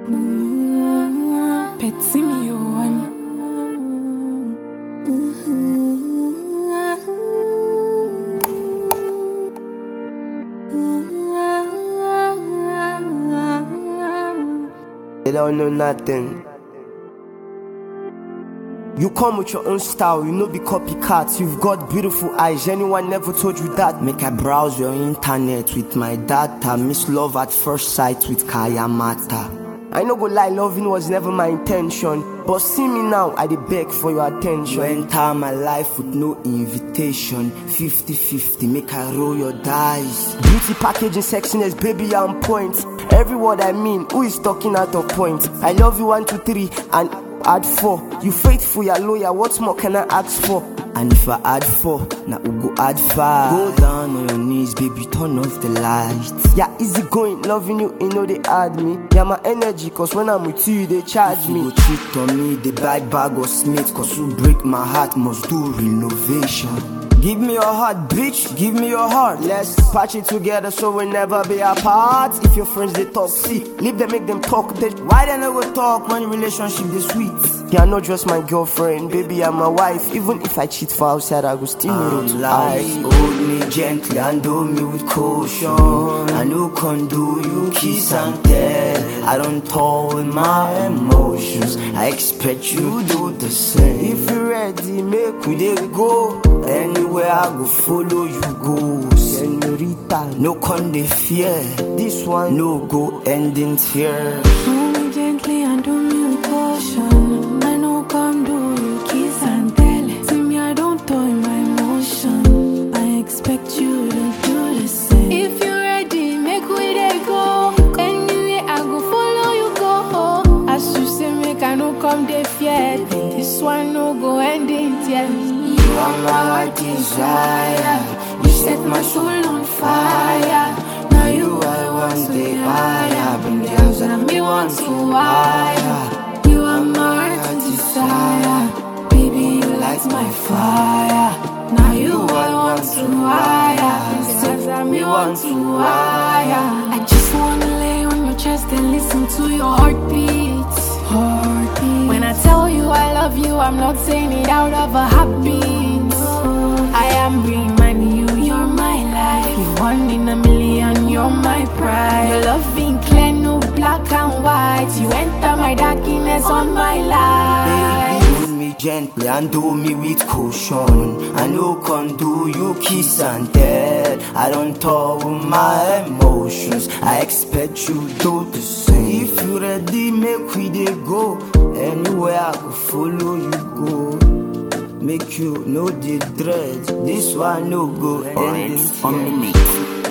Petsy me one. They don't know nothing. You come with your own style, you know be copycats. You've got beautiful eyes, anyone never told you that? Make I browse your internet with my data. Miss love at first sight with Kaya Mata. I no go lie, loving was never my intention, but see me now, I dey beg for your attention. You enter my life with no invitation. 50-50, make I roll your dice. Beauty packaging, sexiness, baby, I'm point. Every word I mean, who is talking out of point? I love you 1, 2, 3 and add 4. You faithful, you're loyal, what more can I ask for? And if I add 4, now we go add 5. Go down on your knees, baby, turn off the lights. Yeah, easy going, loving you, you know they add me. Yeah, my energy, cause when I'm with you, they charge me. You go cheat on me, they buy bag or smith, cause you break my heart, must do renovation. Give me your heart, bitch, give me your heart. Let's patch it together so we'll never be apart. If your friends they talk, see, leave them, make them talk. Why they never talk when relationship is sweet? You're not just my girlfriend, baby, I'm my wife. Even if I cheat for outside, I go still need to lie. Hold me gently and do me with caution. I know can do you kiss and tell. I don't talk with my emotions. I expect you do the same. If you're ready, make we dey go. Anywhere I go, follow you go. Senorita, no con de fear. This one no go end in tears. Hold me gently and do me with caution. I know come do you kiss and tell. See me, I don't toy my emotion. I expect you to do the same. If you're ready, make we dey go. Anywhere I go, follow you go. As you say, make I no come de fear. This one no go end in tears. You are my desire. You set my soul on fire. Now you I want the higher. Bring the house and me want to wire. You are my desire. Baby, you light my fire. Now you I want to higher. Bring the house me want to wire. I just wanna lay on your chest and listen to your heartbeat. When I tell you I love you, I'm not saying it out of a habit. I am reminding you, you're my life. You're 1 in a million, you're my pride. Your love being clear, no black and white. You enter my darkness on my life. Baby, hold me gently and do me with caution. I know can do you kiss and tell. I don't talk with my emotions. I expect you do the same. If you ready, make we dey go. Anywhere I go, follow you go. Make you know the dread. This one no go end. On the mix.